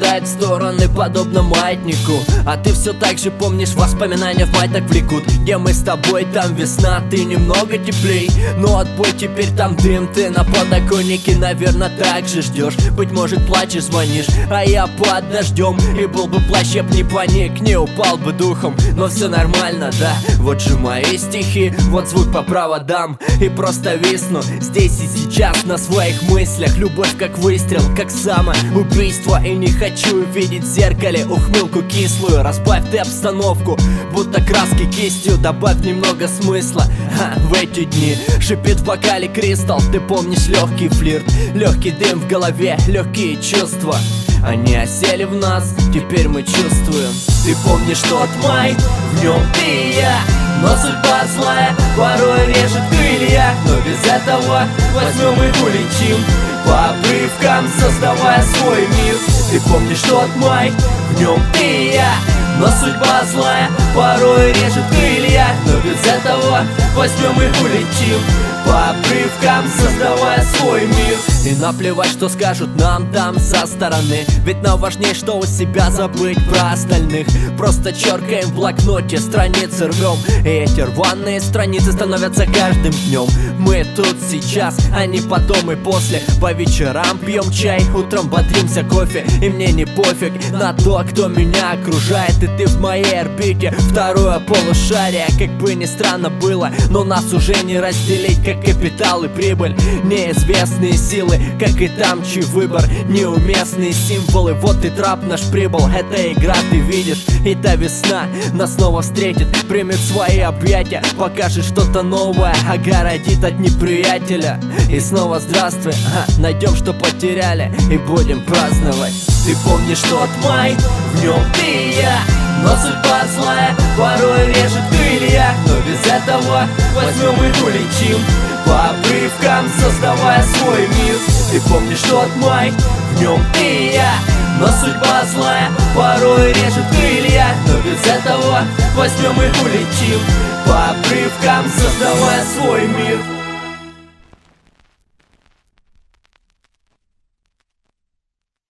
кидает в стороны, подобно маятнику. А ты все так же помнишь, воспоминания в май так влекут. Где мы с тобой, там весна, ты немного теплей. Но отбой, теперь там дым, ты на подоконнике, наверное, так же ждешь. Быть может, плачешь, звонишь, а я под дождем. И был бы плащ, я б не паник, не упал бы духом. Но все нормально, да, вот же мои стихи, вот звук по проводам. И просто висну здесь и сейчас на своих мыслях. Любовь как выстрел, как самоубийство. И не хочу видеть в зеркале ухмылку кислую. Разбавь ты обстановку, будто краски кистью. Добавь немного смысла в эти дни. Шипит в бокале кристалл, ты помнишь легкий флирт, легкий дым в голове, легкие чувства. Они осели в нас, теперь мы чувствуем. Ты помнишь тот май, в нем ты и я. Но судьба злая порой режет крылья. Но без этого возьмем и улетим по обрывкам, создавая свой мир. Ты помнишь тот май, в нем ты и я. Но судьба злая порой режет крылья. Но без этого возьмем и улетим по обрывкам, создавая свой мир. И наплевать, что скажут нам там со стороны, ведь нам важнее, что у себя забыть про остальных. Просто черкаем в блокноте, страницы рвем, и эти рваные страницы становятся каждым днем. Мы тут сейчас, а не потом и после. По вечерам пьем чай, утром бодримся кофе. И мне не пофиг на то, кто меня окружает. И ты в моей орбите, второе полушарие. Как бы ни странно было, но нас уже не разделить, как капитал и прибыль. Неизвестные силы, как и там, чей выбор. Неуместные символы, вот и трап наш прибыл. Это игра, ты видишь, и та весна нас снова встретит, примет свои объятия, покажет что-то новое, огородит от неприятеля. И снова здравствуй, найдем, что потеряли, и будем праздновать. Ты помнишь тот май, в нем ты и я. Но судьба злая порой режет крылья. Но без этого возьмем и улетим по обрывкам, создавая свой мир. Ты помнишь тот май, в нем ты и я. Но судьба злая порой режет крылья. Но без этого возьмем и улетим по обрывкам, создавая свой мир.